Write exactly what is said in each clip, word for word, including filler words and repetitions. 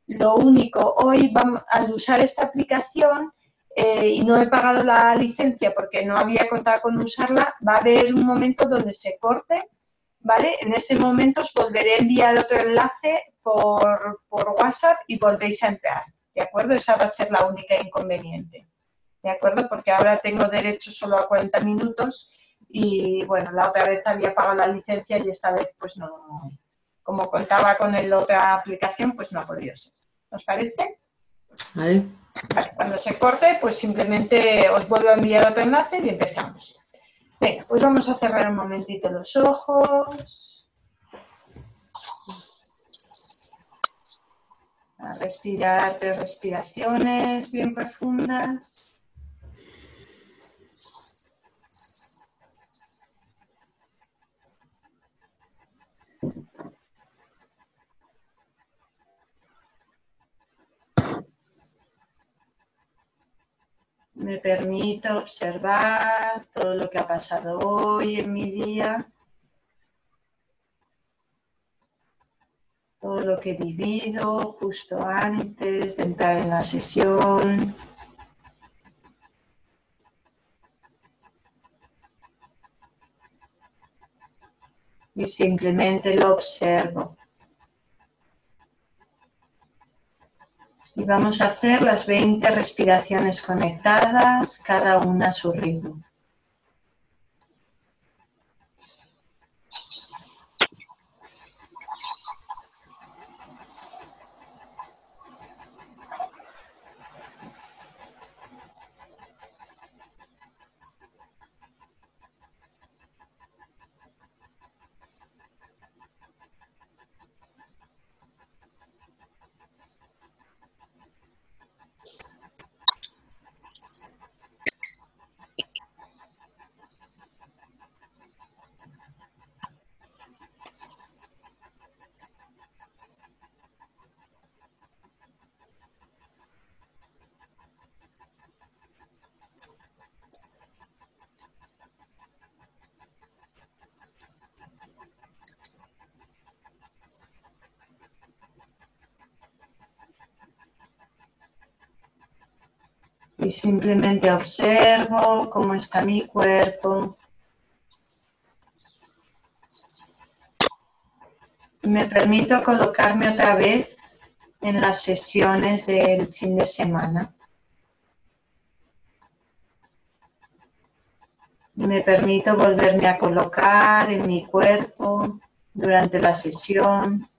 Lo único, hoy vamos, al usar esta aplicación eh, y no he pagado la licencia porque no había contado con usarla, va a haber un momento donde se corte, ¿vale? En ese momento os volveré a enviar otro enlace por, por WhatsApp y volvéis a entrar, ¿de acuerdo? Esa va a ser la única inconveniente, ¿de acuerdo? Porque ahora tengo derecho solo a cuarenta minutos y, bueno, la otra vez había pagado la licencia y esta vez, pues no, como contaba con la otra aplicación, pues no ha podido ser. ¿Os parece? Vale. Vale, cuando se corte, pues simplemente os vuelvo a enviar otro enlace y empezamos. Venga, pues vamos a cerrar un momentito los ojos. A respirar tres respiraciones bien profundas. Me permito observar todo lo que ha pasado hoy en mi día, todo lo que he vivido justo antes de entrar en la sesión. Y simplemente lo observo. Y vamos a hacer las veinte respiraciones conectadas, cada una a su ritmo. Y simplemente observo cómo está mi cuerpo. Y me permito colocarme otra vez en las sesiones del fin de semana. Me permito volverme a colocar en mi cuerpo durante la sesión.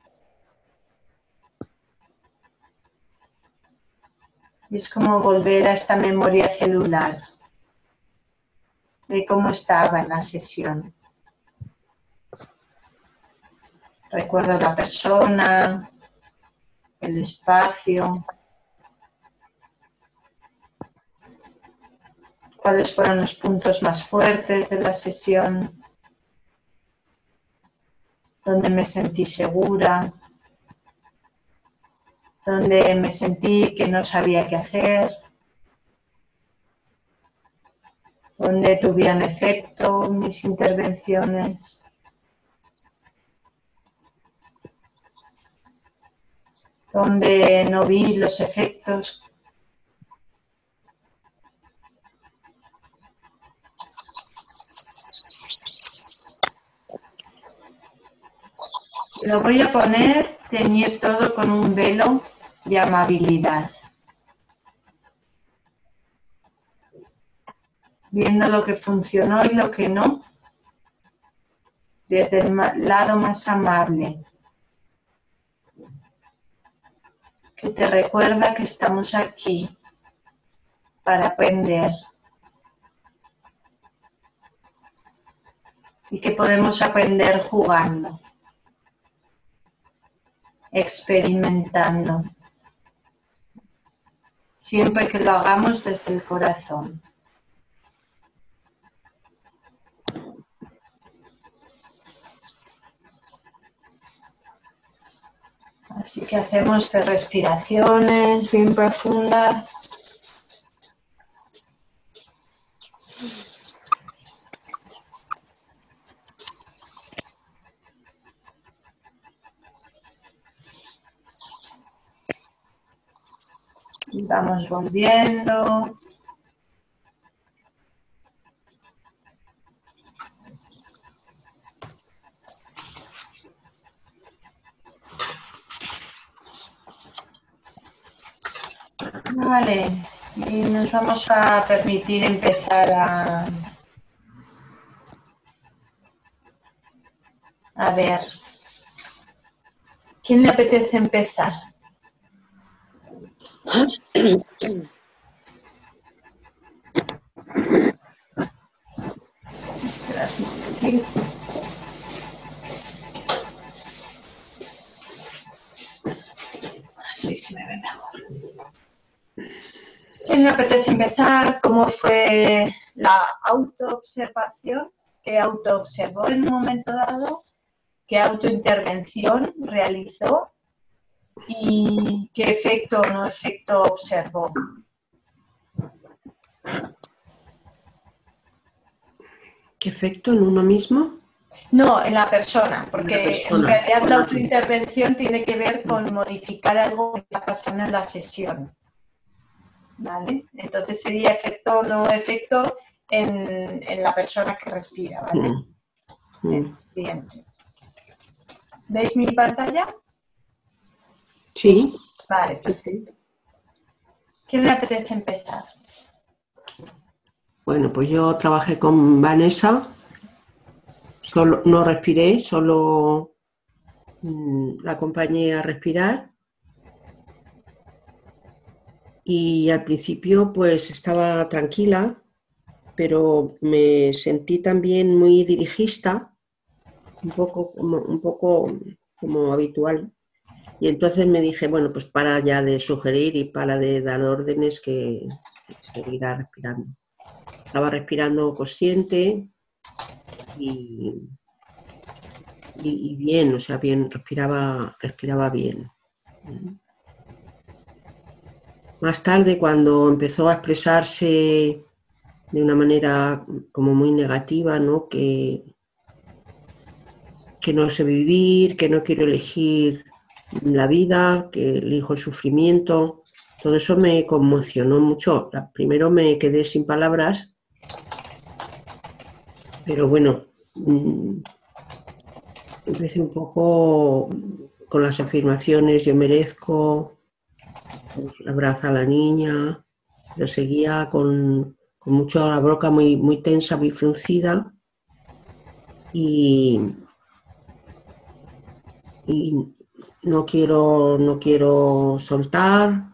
Y es como volver a esta memoria celular de cómo estaba en la sesión. Recuerdo la persona, el espacio, cuáles fueron los puntos más fuertes de la sesión, dónde me sentí segura, dónde me sentí que no sabía qué hacer, dónde tuvieron efecto mis intervenciones. Donde no vi los efectos. Lo voy a poner, teñir todo con un velo de amabilidad. Viendo lo que funcionó y lo que no, desde el lado más amable, que te recuerda que estamos aquí para aprender y que podemos aprender jugando, experimentando, siempre que lo hagamos desde el corazón. Así que hacemos tres respiraciones bien profundas. Y vamos volviendo. Vale, y nos vamos a permitir empezar a, a ver. ¿Quién le apetece empezar? Así se me ve mejor. ¿Quién le apetece empezar? ¿Cómo fue la autoobservación? ¿Qué autoobservó en un momento dado? ¿Qué autointervención realizó? ¿Y qué efecto o no efecto observó? ¿Qué efecto en uno mismo? No, en la persona, porque En la persona. en realidad la autointervención tiene que ver con modificar algo que está pasando en la sesión. ¿Vale? Entonces sería efecto o no efecto en, en la persona que respira, ¿vale? Mm. Mm. Bien. ¿Veis mi pantalla? Sí. Vale, perfecto. ¿Quién le apetece empezar? Bueno, pues yo trabajé con Vanessa, solo, no respiré, solo mmm, la acompañé a respirar y al principio pues estaba tranquila, pero me sentí también muy dirigista, un poco como, un poco como habitual. Y entonces me dije, bueno, pues para ya de sugerir y para de dar órdenes que seguirá respirando. Estaba respirando consciente y, y, y bien, o sea, bien, respiraba, respiraba bien. Más tarde, cuando empezó a expresarse de una manera como muy negativa, ¿no? Que, que no sé vivir, que no quiero elegir la vida, que elijo el sufrimiento. Todo eso me conmocionó mucho. Primero me quedé sin palabras, pero bueno, empecé un poco con las afirmaciones, yo merezco, abraza a la niña, pero seguía con, con mucho la boca muy, muy tensa, muy fruncida y, y no quiero, no quiero soltar.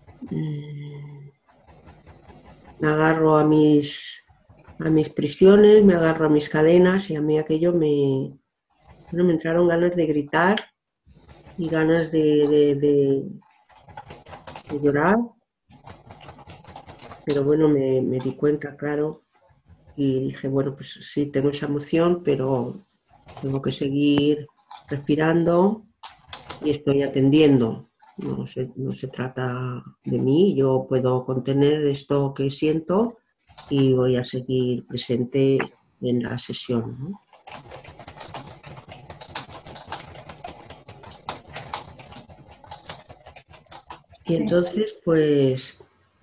Me agarro a mis, a mis prisiones, me agarro a mis cadenas y a mí aquello me, bueno, me entraron ganas de gritar y ganas de, de, de, de llorar, pero bueno, me, me di cuenta, claro, y dije, bueno, pues sí, tengo esa emoción, pero tengo que seguir respirando y estoy atendiendo. No se, no se trata de mí, yo puedo contener esto que siento y voy a seguir presente en la sesión, ¿no? Y entonces, pues,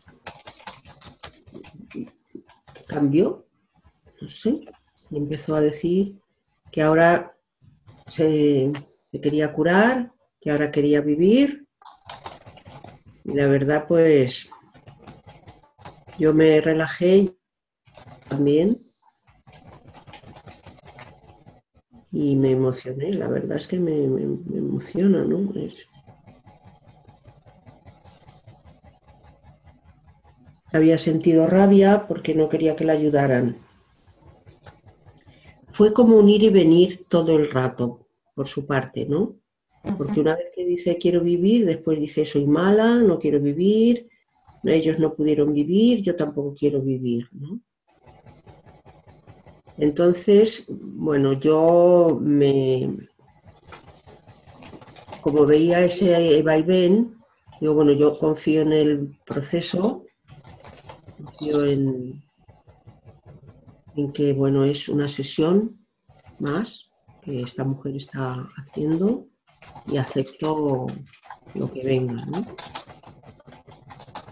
cambió, no sé, y empezó a decir que ahora se, se quería curar, que ahora quería vivir. Y la verdad, pues, yo me relajé también y me emocioné. La verdad es que me, me, me emociona, ¿no? Es... Había sentido rabia porque no quería que la ayudaran. Fue como un ir y venir todo el rato, por su parte, ¿no? Porque una vez que dice quiero vivir, después dice soy mala, no quiero vivir, ellos no pudieron vivir, yo tampoco quiero vivir, ¿no? Entonces, bueno, yo me, como veía ese vaivén, digo, bueno, yo confío en el proceso, confío en, en que, bueno, es una sesión más que esta mujer está haciendo y acepto lo que venga, ¿no?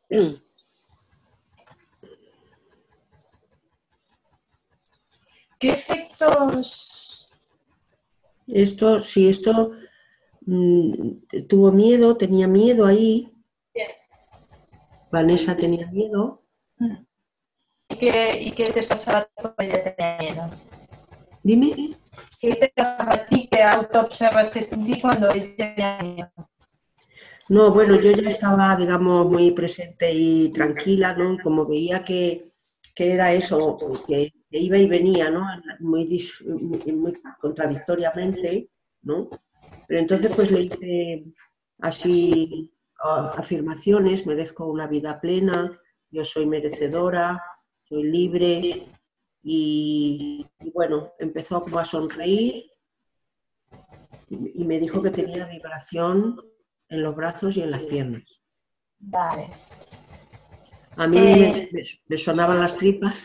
¿Qué efectos? Esto, sí, esto mmm, tuvo miedo, tenía miedo ahí. Bien. Vanessa tenía miedo. ¿Y qué, y qué te pasaba cuando ella tenía miedo? Dime. ¿Qué te pasaba a ti que autoobservaste en ti cuando ella tenía miedo? No, bueno, yo ya estaba, digamos, muy presente y tranquila, ¿no? Y como veía que, que era eso, que, que iba y venía, ¿no? Muy, dis- muy, muy contradictoriamente, ¿no? Pero entonces pues le hice así a- afirmaciones: merezco una vida plena, yo soy merecedora, soy libre y, y bueno, empezó como a sonreír y, y me dijo que tenía vibración en los brazos y en las piernas. Vale. A mí me, Eh, me- me sonaban las tripas.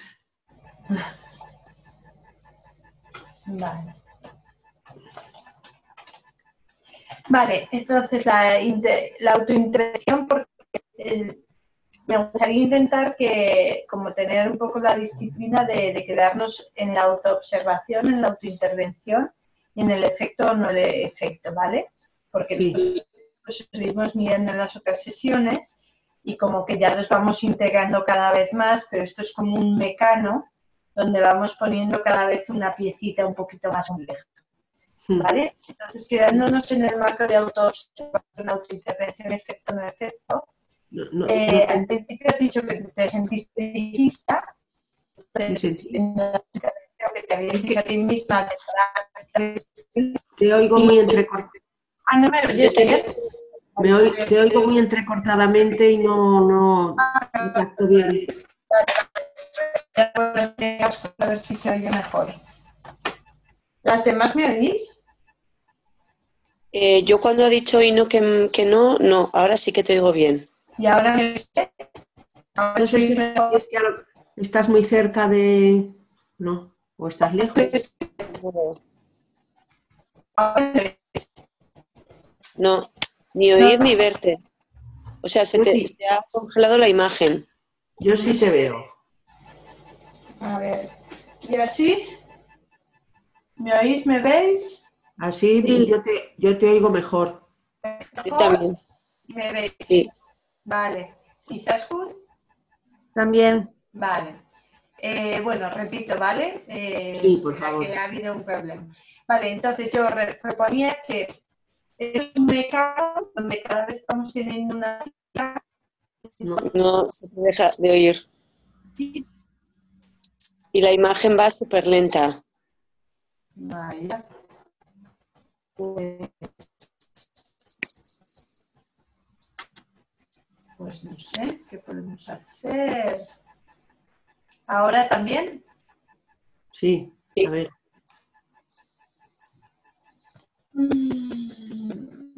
vale. Vale, entonces la, inte- la autointervención, porque eh, me gustaría intentar que, como tener un poco la disciplina de, de quedarnos en la autoobservación, en la autointervención y en el efecto o no el efecto, ¿vale? Porque Sí. nosotros pues, seguimos mirando en las otras sesiones y como que ya los vamos integrando cada vez más, pero esto es como un mecano donde vamos poniendo cada vez una piecita un poquito más compleja. ¿Vale? Entonces, quedándonos en el marco de autoobservación, autointervención, efecto, no efecto, No, no, eh, no al te, principio has dicho que te sentiste lista, me entonces, sentí. en la intervención que te habías Es dicho a que ti misma, de te oigo y, muy entrecortadamente. ah, no me oyes bien. Me oy- te oigo muy entrecortadamente y no, no, no capto bien. A ver si se oye mejor. ¿Las demás me oís? Eh, yo cuando he dicho y no que, que no, no, ahora sí que te oigo bien. ¿Y ahora me oís? No sé si es que a lo- estás muy cerca de... No, o estás lejos. No, ni oír ni verte. O sea, se, Yo te, sí, se ha congelado la imagen. yo sí te veo. A ver, ¿y así? ¿Me oís? ¿Me veis? Así Sí, yo te, yo te oigo mejor. yo también. ¿Me veis? Sí. Vale. ¿Y Zaskun? También. Vale. Eh, bueno, repito, ¿vale? Eh, Sí, por será que favor. ha habido un problema. Vale, entonces yo re- proponía que es un mercado donde cada vez estamos teniendo una No, No se te deja de oír. Y la imagen va súper lenta. Vaya. Pues, pues no sé, ¿qué podemos hacer? ¿Ahora también? sí, Sí. a ver. Mm,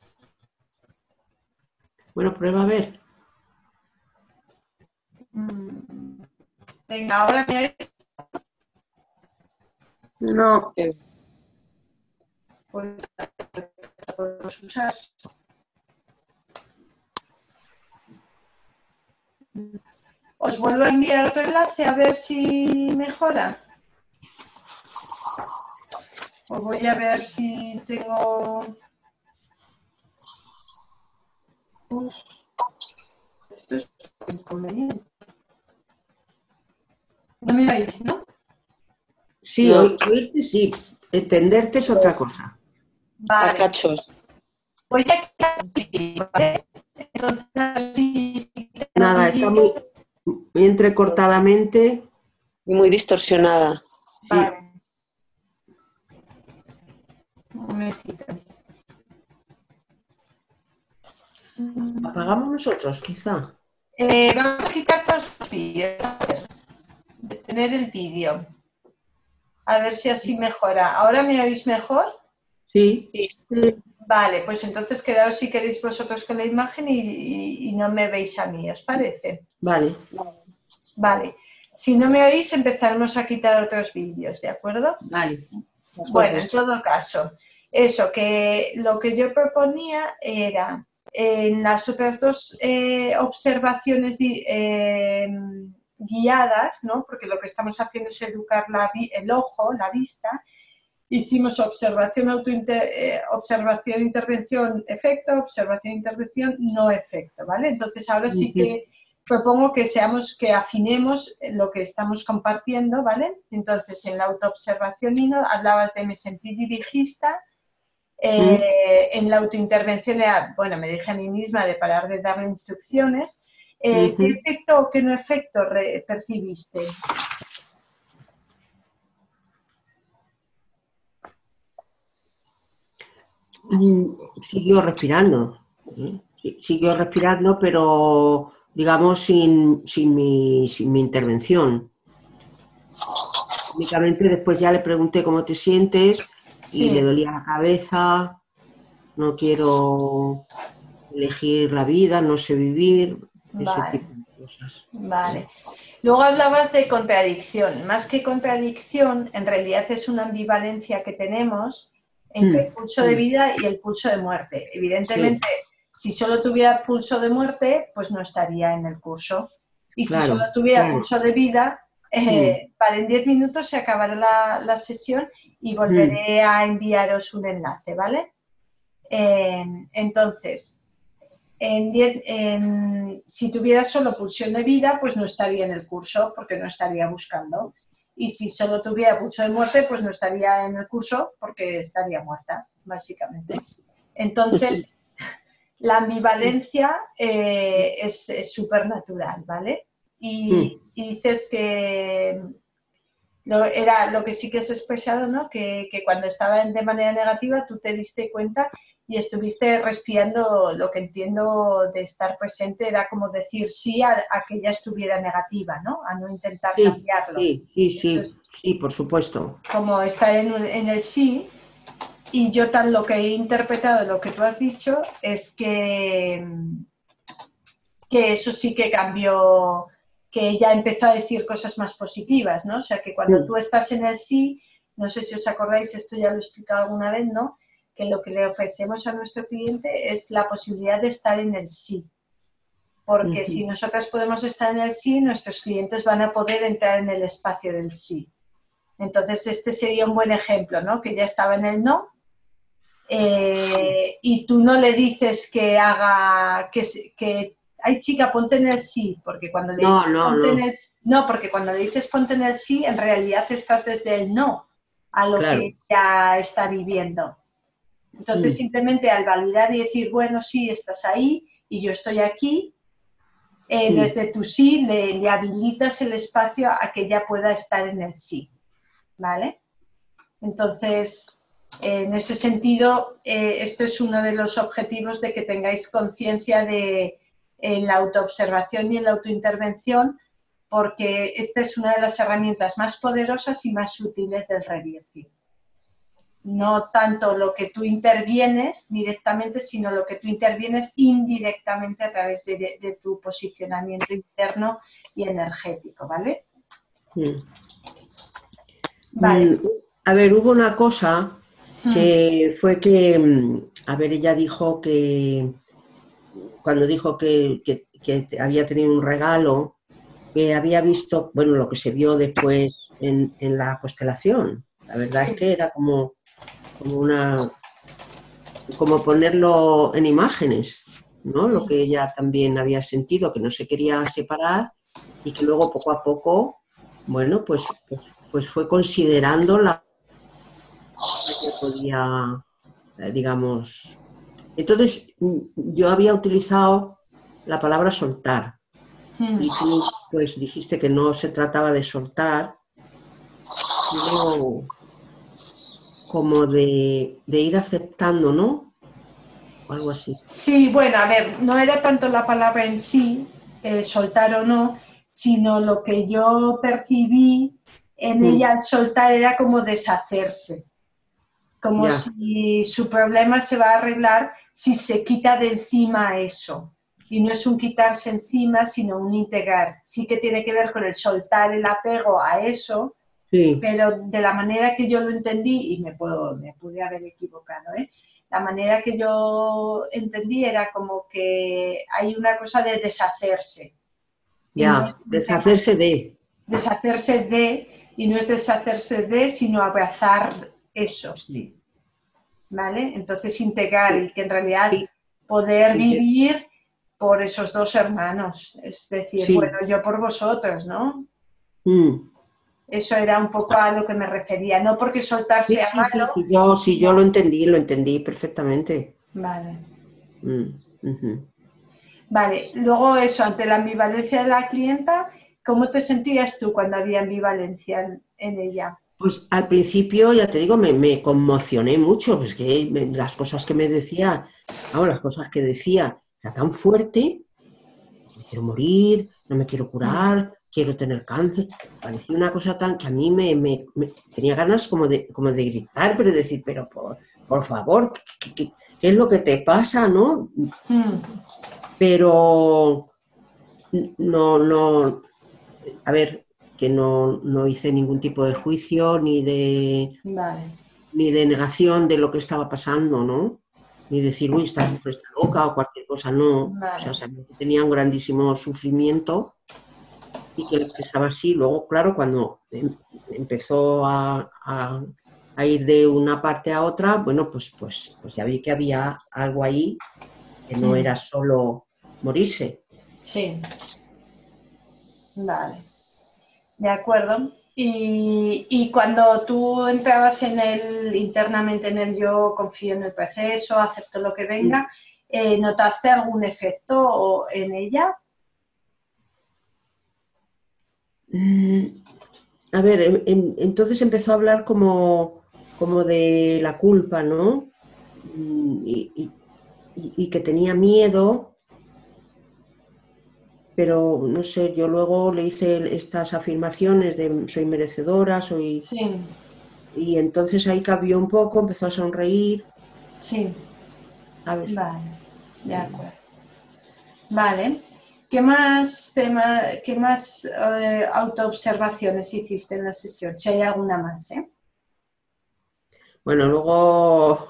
Bueno, prueba a ver. mm. Venga, ahora me oís. No. Pues la podemos usar. Os vuelvo a enviar otro enlace a ver si mejora. Os voy a ver si tengo... Uf, esto es inconveniente. No me oís, ¿no? Sí, No. oí- oírte sí. Entenderte es otra cosa. A Vale. cachos. Voy a quitar, ¿vale? Entonces, si, si Nada, está muy, muy entrecortadamente. Y muy distorsionada. Sí, vale. Un momentito. apagamos nosotros, quizá. Eh, vamos a quitar todos los vídeos. A ver, detener el vídeo. A ver si así mejora. ¿Ahora me oís mejor? Sí, Sí. Vale, pues entonces quedaos si queréis vosotros con la imagen y, y- y no me veis a mí, ¿os parece? vale. Vale. Si no me oís, empezaremos a quitar otros vídeos, ¿de acuerdo? Vale. Bueno, en todo caso, eso, que lo que yo proponía era En las otras dos eh, observaciones eh, guiadas, ¿no? Porque lo que estamos haciendo es educar la, el ojo, la vista, hicimos observación, autointer, eh, observación, intervención, efecto, observación, intervención, no efecto, ¿vale? Entonces ahora sí que propongo que seamos, que afinemos lo que estamos compartiendo, ¿vale? Entonces en la autoobservación, Nino, hablabas de me sentí dirigista. Eh, en la autointervención, era, bueno, me dije a mí misma de parar de darle instrucciones. Eh, Uh-huh. ¿Qué efecto o qué no efecto re, percibiste? Siguió respirando, ¿eh? Siguió respirando, pero digamos sin, sin, mi, sin mi intervención. Únicamente después ya le pregunté cómo te sientes y Sí. le dolía la cabeza, no quiero elegir la vida, no sé vivir, ese Vale. tipo de cosas. Vale. Luego hablabas de contradicción. Más que contradicción, en realidad es una ambivalencia que tenemos entre Mm. el pulso de vida y el pulso de muerte. Evidentemente, Sí. si solo tuviera pulso de muerte, pues no estaría en el curso. Y Claro, si solo tuviera claro. pulso de vida, eh, Mm. para en diez minutos se acabará la, la sesión y volveré mm. a enviaros un enlace, ¿vale? Eh, entonces, en diez, en, si tuviera solo pulsión de vida, pues no estaría en el curso porque no estaría buscando. Y si solo tuviera pulso de muerte, pues no estaría en el curso porque estaría muerta, básicamente. Entonces, la ambivalencia eh, es súper natural, ¿vale? Y, y dices que lo, era lo que sí que has expresado, ¿no? Que, que cuando estaba de manera negativa tú te diste cuenta y estuviste respirando, lo que entiendo de estar presente era como decir sí a, a que ya estuviera negativa, ¿no? A no intentar sí, cambiarlo. Sí, sí, sí, Entonces, sí, por supuesto. Como estar en, en el sí, y yo tal lo que he interpretado, lo que tú has dicho, es que, que eso sí que cambió, que ella empezó a decir cosas más positivas, ¿no? O sea, que cuando Sí. tú estás en el sí, no sé si os acordáis, esto ya lo he explicado alguna vez, ¿no? Que lo que le ofrecemos a nuestro cliente es la posibilidad de estar en el sí. Porque uh-huh. si nosotras podemos estar en el sí, nuestros clientes van a poder entrar en el espacio del sí. Entonces, este sería un buen ejemplo, ¿no? Que ya estaba en el no, eh, y tú no le dices que haga, que, que ay chica, ponte en el sí, porque cuando le no, dices no, ponte no. en el no, porque cuando le dices ponte en el sí, en realidad estás desde el no a lo claro. que ya está viviendo. Entonces, mm. simplemente al validar y decir, bueno, sí, estás ahí y yo estoy aquí, eh, mm. desde tu sí le, le habilitas el espacio a que ella pueda estar en el sí, ¿vale? Entonces, en ese sentido, eh, esto es uno de los objetivos de que tengáis conciencia de en la autoobservación y en la autointervención, porque esta es una de las herramientas más poderosas y más útiles del revirting. No tanto lo que tú intervienes directamente, sino lo que tú intervienes indirectamente a través de, de, de tu posicionamiento interno y energético, ¿vale? Mm. Vale. Mm, a ver, hubo una cosa que mm. fue que, a ver, ella dijo que, cuando dijo que, que, que había tenido un regalo, que había visto, bueno, lo que se vio después en, en la constelación. La verdad sí. es que era como, como una, como ponerlo en imágenes, ¿no? Lo que ella también había sentido, que no se quería separar y que luego poco a poco, bueno, pues, pues, pues fue considerando la que podía, digamos. Entonces, yo había utilizado la palabra soltar. Y tú pues dijiste que no se trataba de soltar, sino como de, de ir aceptando, ¿no? O algo así. Sí, bueno, a ver, no era tanto la palabra en sí, eh, soltar o no, sino lo que yo percibí en mm. ella al soltar era como deshacerse. Como ya. Si su problema se va a arreglar si se quita de encima eso. Y no es un quitarse encima, sino un integrar. Sí que tiene que ver con el soltar el apego a eso, sí. Pero de la manera que yo lo entendí, y me, puedo, me pude haber equivocado, ¿eh? la manera que yo entendí era como que hay una cosa de deshacerse. Y no Ya, es un deshacerse tema de... deshacerse de, y no es deshacerse de, sino abrazar eso, Sí, ¿vale? Entonces integrar sí, y que en realidad sí, poder sí, que- vivir por esos dos hermanos, es decir, bueno, sí. yo por vosotros, ¿no? Mm. Eso era un poco a lo que me refería, no porque soltar Sí, sea sí, sí, malo, sí, yo, sí, yo sino... lo entendí, lo entendí perfectamente. Vale. Mm, ujú. Vale, luego eso, ante la ambivalencia de la clienta, ¿cómo te sentías tú cuando había ambivalencia en, en ella? Pues al principio, ya te digo, me, me conmocioné mucho, pues que me- las cosas que me decía, vamos, las cosas que decía, era tan fuerte, me quiero morir, no me quiero Mm, curar, quiero tener cáncer. Parecía una cosa tan que a mí me, me- me- tenía ganas como de, como de gritar, pero decir, pero por, por favor, ¿qué, qué- qué es lo que te pasa, no? mm, Pero no, no, a ver, que no, no hice ningún tipo de juicio ni de, vale. ni de negación de lo que estaba pasando, ¿no? Ni decir, uy, esta mujer está loca o cualquier cosa, no. O sea, Vale. sabía que tenía un grandísimo sufrimiento y que lo expresaba así. Luego, claro, cuando em- empezó a, a- a ir de una parte a otra, bueno, pues, pues, pues ya vi que había algo ahí que no Mm, era solo morirse. sí, vale, de acuerdo. Y, y cuando tú entrabas en el, internamente en el yo confío en el proceso, acepto lo que venga, eh, ¿notaste algún efecto o- en ella? Mm, A ver, em- em- entonces empezó a hablar como, como de la culpa, ¿no? Mm, Y, y- y- y que tenía miedo, pero no sé, yo luego le hice estas afirmaciones de soy merecedora, soy... Sí, Y entonces ahí cambió un poco, empezó a sonreír, sí, ¿sabes? vale, de acuerdo. Vale. ¿Qué más tema, qué más eh, autoobservaciones hiciste en la sesión? Si hay alguna más, ¿eh? Bueno, luego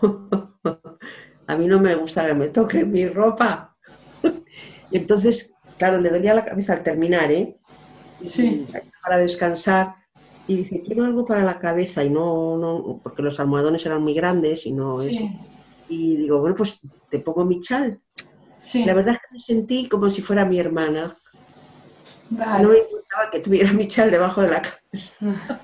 a mí no me gusta que me toquen mi ropa. Y entonces, claro, le dolía la cabeza al terminar, ¿eh? Sí, Y para descansar. Y dice, quiero algo para la cabeza. Y no, no, porque los almohadones eran muy grandes y no eso. sí, Y digo, bueno, pues te pongo mi chal. La sí, verdad es que me sentí como si fuera mi hermana. No vale. me importaba que tuviera mi chal debajo de la cama.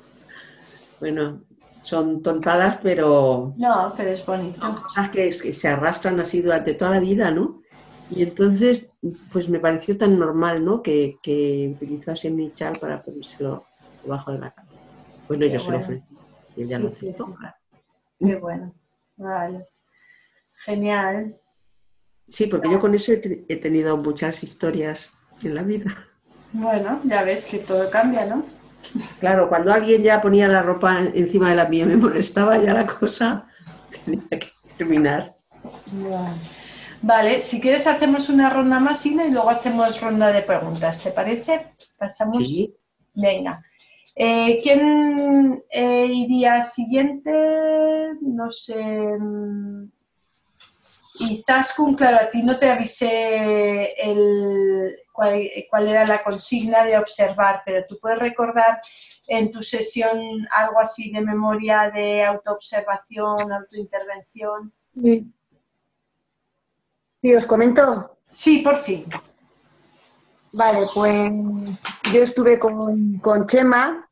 Bueno, son tontadas, pero No, pero es son bonito. cosas que, que se arrastran así durante toda la vida, ¿no? Y entonces, pues me pareció tan normal, ¿no? Que, que utilizase mi chal para ponérselo debajo de la cama. Bueno, Qué yo se lo bueno. ofrecí y ella Sí, lo sí, aceptó, sí. claro. Qué bueno. Vale. Genial. Sí, porque yo con eso he, te- he tenido muchas historias en la vida. Bueno, ya ves que todo cambia, ¿no? Claro, cuando alguien ya ponía la ropa encima de la mía y me molestaba, ya la cosa tenía que terminar. Vale. Vale, si quieres hacemos una ronda más, Ina, y luego hacemos ronda de preguntas. ¿Te parece? Pasamos. Sí. Venga. Eh, ¿quién eh, iría siguiente? No sé. mm, Y Taskun, claro, a ti no te avisé el, cuál, cuál era la consigna de observar, pero tú puedes recordar en tu sesión algo así de memoria de autoobservación, autointervención. Sí, sí, os comento. Sí, por fin. Vale, pues yo estuve con, con Chema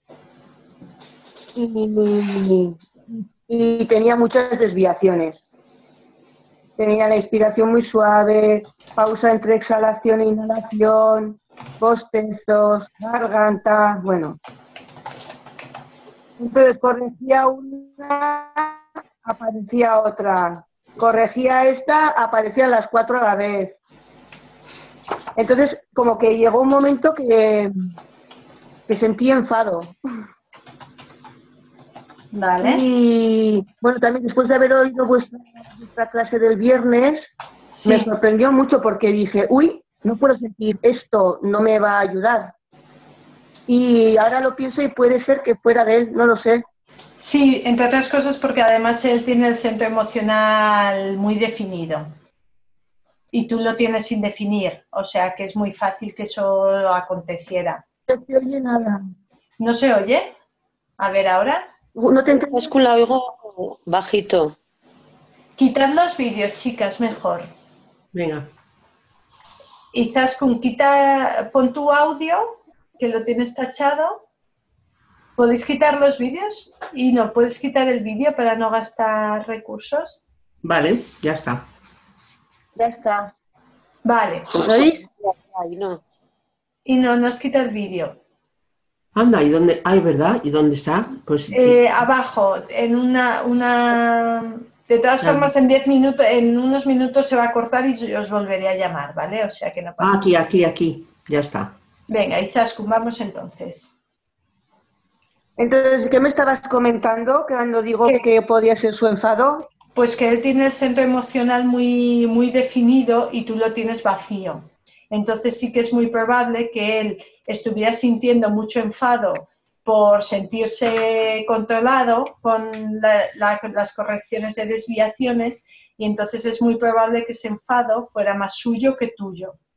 y, y tenía muchas desviaciones. Tenía la inspiración muy suave, pausa entre exhalación e inhalación, bostezos, garganta, bueno. Entonces corregía una, aparecía otra. Corregía esta, aparecían las cuatro a la vez. Entonces, como que llegó un momento que, que sentí enfado. Vale. Y bueno, también después de haber oído vuestra, vuestra clase del viernes, Sí. me sorprendió mucho porque dije, uy, no puedo sentir esto, no me va a ayudar. Y ahora lo pienso y puede ser que fuera de él, no lo sé. Sí, entre otras cosas porque además él tiene el centro emocional muy definido y tú lo tienes sin definir, o sea que es muy fácil que eso aconteciera. No se oye nada. ¿No se oye? A ver ahora. No te entiendo. Izaskun la oigo bajito. Quitad los vídeos, chicas, mejor. Venga. Izaskun, quita, pon tu audio, que lo tienes tachado. ¿Podéis quitar los vídeos? Y no, ¿puedes quitar el vídeo para no gastar recursos? Vale, ya está. Ya está. Vale. ¿Lo oís? Ay, no. Y no, no has quitado el vídeo. Anda, ¿y dónde? Ay, ¿verdad? ¿Y dónde está? Pues Eh, abajo, en una, una... De todas ya. formas, en diez minutos, en unos minutos se va a cortar y yo os volveré a llamar, ¿vale? O sea que no Ah, pasa aquí, nada. aquí, aquí. Ya está. Venga, Izaskun, vamos entonces. Entonces, ¿qué me estabas comentando cuando digo ¿Qué? que podía ser su enfado? Pues que él tiene el centro emocional muy, muy definido y tú lo tienes vacío. Entonces sí que es muy probable que él estuviera sintiendo mucho enfado por sentirse controlado con la, la, las correcciones de desviaciones y entonces es muy probable que ese enfado fuera más suyo que tuyo.